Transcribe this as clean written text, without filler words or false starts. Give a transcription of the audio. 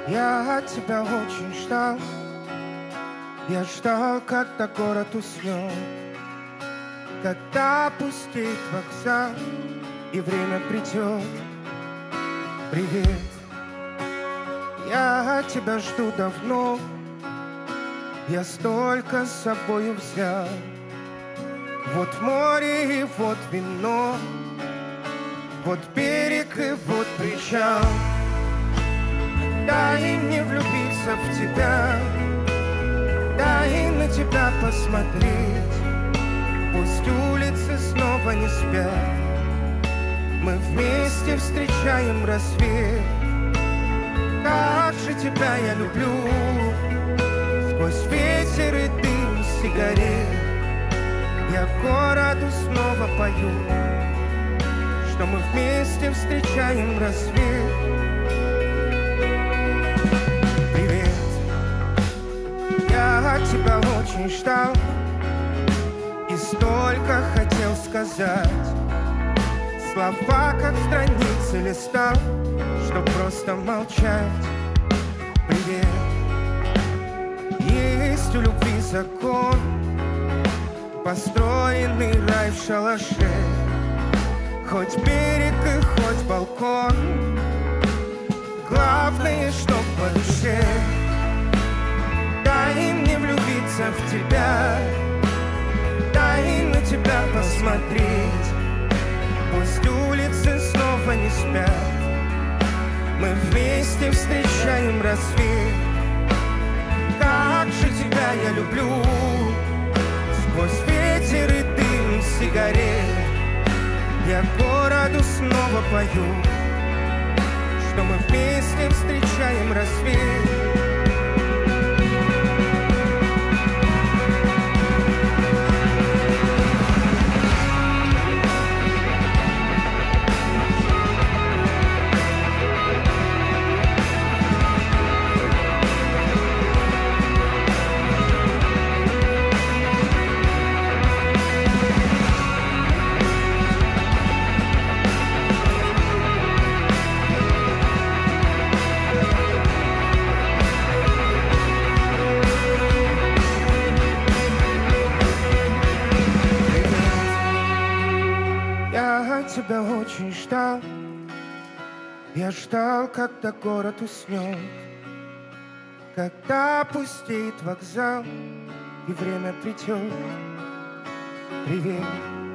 Я тебя очень ждал. Я ждал, когда город уснет, когда пустеет вокзал и время придет. Привет, я тебя жду давно. Я столько с собою взял. Вот море и вот вино, вот берег и вот причал. Дай мне влюбиться в тебя, дай на тебя посмотреть. Пусть улицы снова не спят, мы вместе встречаем рассвет. Как же тебя я люблю, сквозь ветер и дым сигарет. Я городу снова пою, что мы вместе встречаем рассвет. Привет, я тебя очень ждал и столько хотел сказать. Слова, как страницы листа, чтоб просто молчать. Привет, есть у любви закон, построенный рай в шалаше. Хоть берег и хоть балкон, главное, чтоб по душе. Дай мне влюбиться в тебя, дай на тебя посмотреть. Пусть улицы снова не спят, мы вместе встречаем рассвет. Как же тебя я люблю, сквозь ветер и дым сигарет. Я городу снова пою, что мы вместе встречаем рассвет. Тебя очень ждал. Я ждал, когда город уснет, когда пустеет вокзал и время придет. Привет.